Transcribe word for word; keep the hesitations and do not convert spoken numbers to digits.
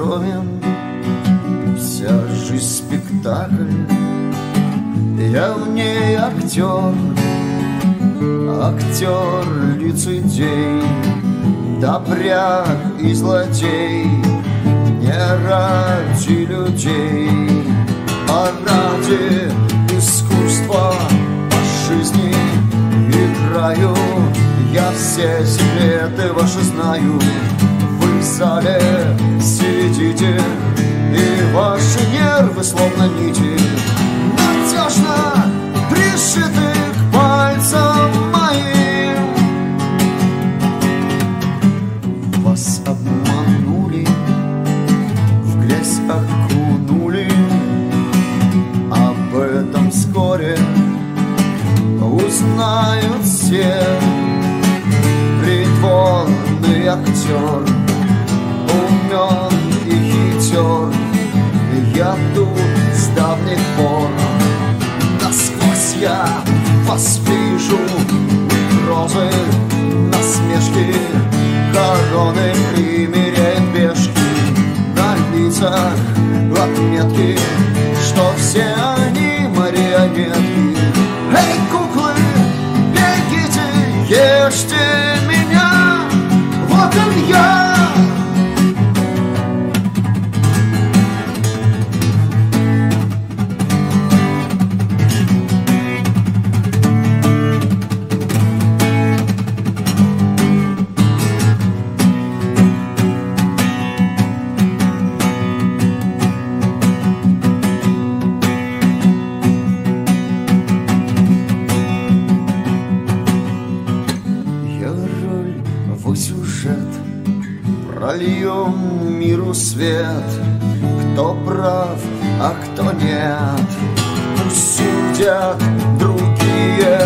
скромен, вся жизнь спектакль. Я в ней актер, актер лицедей, добряк и злодей. Не ради людей, а ради искусства по жизни играю. Я все секреты ваши знаю. Вы в зале сидите, и ваши нервы словно нити надежно пришиты к пальцам моим. Вас обманули, в грязь окунули. Об этом вскоре узнают все. Притворный актер, умен и хитер. Я тут с давних пор. Насквозь я вас вижу. Угрозы, насмешки, короны примеряет пешки. На лицах отметки, что все они марионетки. Эй, куклы, бегите, ешьте меня, вот он я. Прольем миру свет, кто прав, а кто нет. Пусть судят другие,